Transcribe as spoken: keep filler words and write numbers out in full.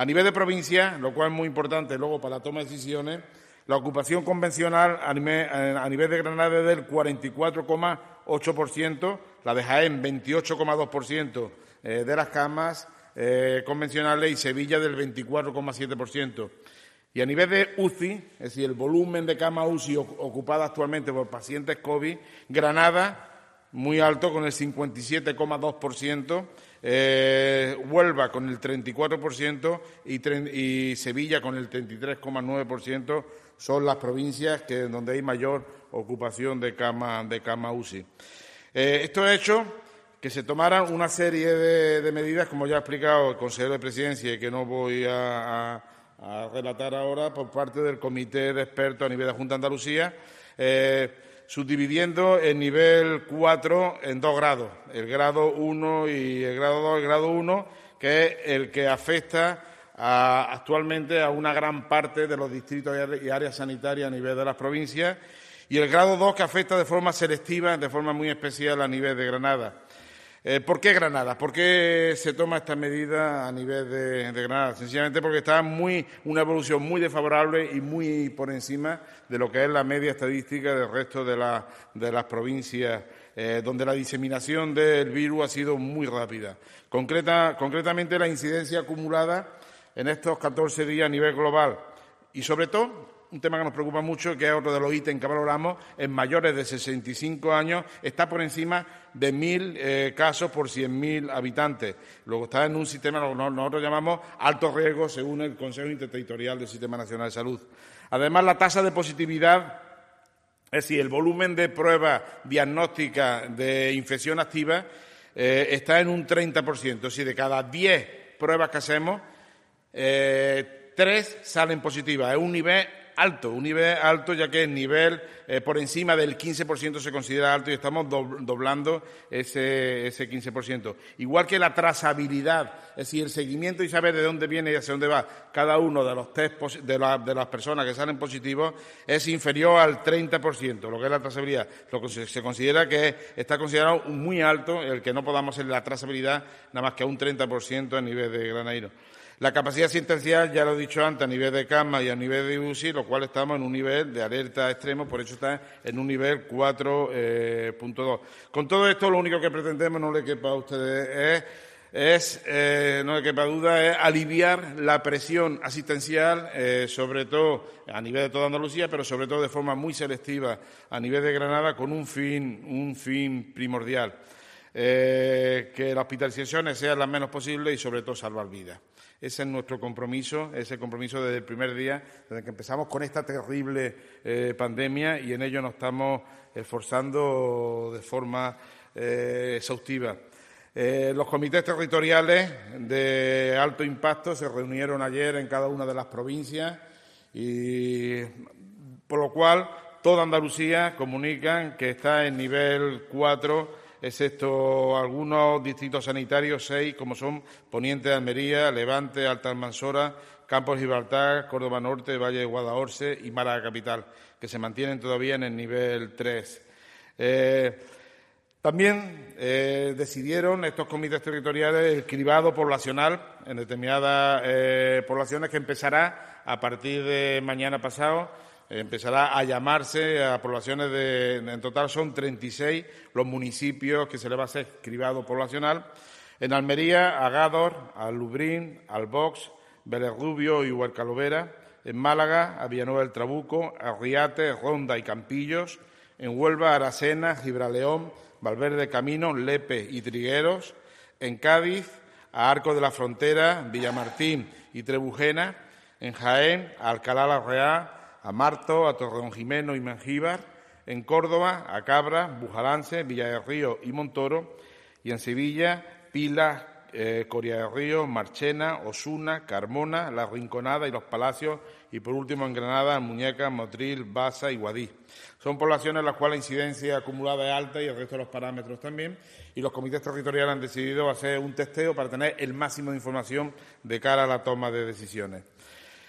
A nivel de provincia, lo cual es muy importante luego para la toma de decisiones, la ocupación convencional a nivel, a nivel de Granada es del cuarenta y cuatro coma ocho por ciento, la de Jaén veintiocho coma dos por ciento de las camas eh, convencionales y Sevilla del veinticuatro coma siete por ciento. Y a nivel de U C I, es decir, el volumen de camas U C I ocupadas actualmente por pacientes COVID, Granada muy alto con el cincuenta y siete coma dos por ciento, eh, Huelva con el treinta y cuatro por ciento y, y Sevilla con el treinta y tres coma nueve por ciento son las provincias que, donde hay mayor ocupación de camas de cama U C I. Eh, esto ha hecho que se tomaran una serie de, de medidas, como ya ha explicado el consejero de Presidencia y que no voy a, a, a relatar ahora, por parte del Comité de Expertos a nivel de Junta de Andalucía, eh, subdividiendo el nivel cuatro en dos grados, el grado uno y el grado dos. El grado uno, que es el que afecta a, actualmente a una gran parte de los distritos y áreas sanitarias a nivel de las provincias, y el grado dos, que afecta de forma selectiva, de forma muy especial a nivel de Granada. Eh, ¿Por qué Granada? ¿Por qué se toma esta medida a nivel de, de Granada? Sencillamente porque está muy, una evolución muy desfavorable y muy por encima de lo que es la media estadística del resto de, la, de las provincias, eh, donde la diseminación del virus ha sido muy rápida. Concreta, concretamente, la incidencia acumulada en estos catorce días a nivel global y, sobre todo, un tema que nos preocupa mucho, que es otro de los ítems que valoramos, en mayores de sesenta y cinco años, está por encima de mil eh, casos por cien mil habitantes. Luego está en un sistema que nosotros llamamos alto riesgo, según el Consejo Interterritorial del Sistema Nacional de Salud. Además, la tasa de positividad, es decir, el volumen de pruebas diagnósticas de infección activa, eh, está en un treinta por ciento. Es decir, de cada diez pruebas que hacemos, eh, tres salen positivas. Es un nivel alto, un nivel alto, ya que el nivel eh, por encima del quince por ciento se considera alto y estamos doblando ese, ese quince por ciento. Igual que la trazabilidad, es decir, el seguimiento y saber de dónde viene y hacia dónde va cada uno de los test de, la, de las personas que salen positivos, es inferior al treinta por ciento, lo que es la trazabilidad. Lo que se, se considera que está considerado muy alto el que no podamos hacer la trazabilidad nada más que a un treinta por ciento a nivel de Granadino. La capacidad asistencial, ya lo he dicho antes, a nivel de cama y a nivel de U C I, lo cual estamos en un nivel de alerta extremo, por eso está en un nivel cuatro punto dos. Con todo esto, lo único que pretendemos, no le quepa a ustedes, es, es eh, no le quepa duda, es aliviar la presión asistencial, eh, sobre todo a nivel de toda Andalucía, pero sobre todo de forma muy selectiva a nivel de Granada, con un fin, un fin primordial. Eh, que las hospitalizaciones sean las menos posibles y, sobre todo, salvar vidas. Ese es nuestro compromiso, ese compromiso desde el primer día, desde que empezamos con esta terrible eh, pandemia, y en ello nos estamos esforzando de forma eh, exhaustiva. Eh, los comités territoriales de alto impacto se reunieron ayer en cada una de las provincias y, por lo cual, toda Andalucía comunican que está en nivel cuatro, excepto algunos distritos sanitarios, seis, como son Poniente de Almería, Levante, Alta Almanzora, Campos Gibraltar, Córdoba Norte, Valle de Guadalhorce y Málaga Capital, que se mantienen todavía en el nivel tres. Eh, también eh, decidieron estos comités territoriales el cribado poblacional en determinadas eh, poblaciones, que empezará a partir de mañana pasado. Empezará a llamarse a poblaciones de, en total son treinta y seis los municipios que se le va a hacer cribado poblacional. En Almería, a Gádor, a Lubrín, Albox, Vélez Rubio y Huercalovera. En Málaga, a Villanueva del Trabuco, a Riate, Ronda y Campillos. En Huelva, Aracena, Gibraleón, Valverde Camino, Lepe y Trigueros. En Cádiz, a Arcos de la Frontera, Villamartín y Trebujena. En Jaén, a Alcalá la Real, a Marto, a Torrejimeno y Mengíbar. En Córdoba, a Cabra, Bujalance, Villa del Río y Montoro. Y en Sevilla, Pilas, eh, Coria del Río, Marchena, Osuna, Carmona, La Rinconada y Los Palacios. Y, por último, en Granada, Muñeca, Motril, Baza y Guadix. Son poblaciones en las cuales la incidencia acumulada es alta y el resto de los parámetros también. Y los comités territoriales han decidido hacer un testeo para tener el máximo de información de cara a la toma de decisiones.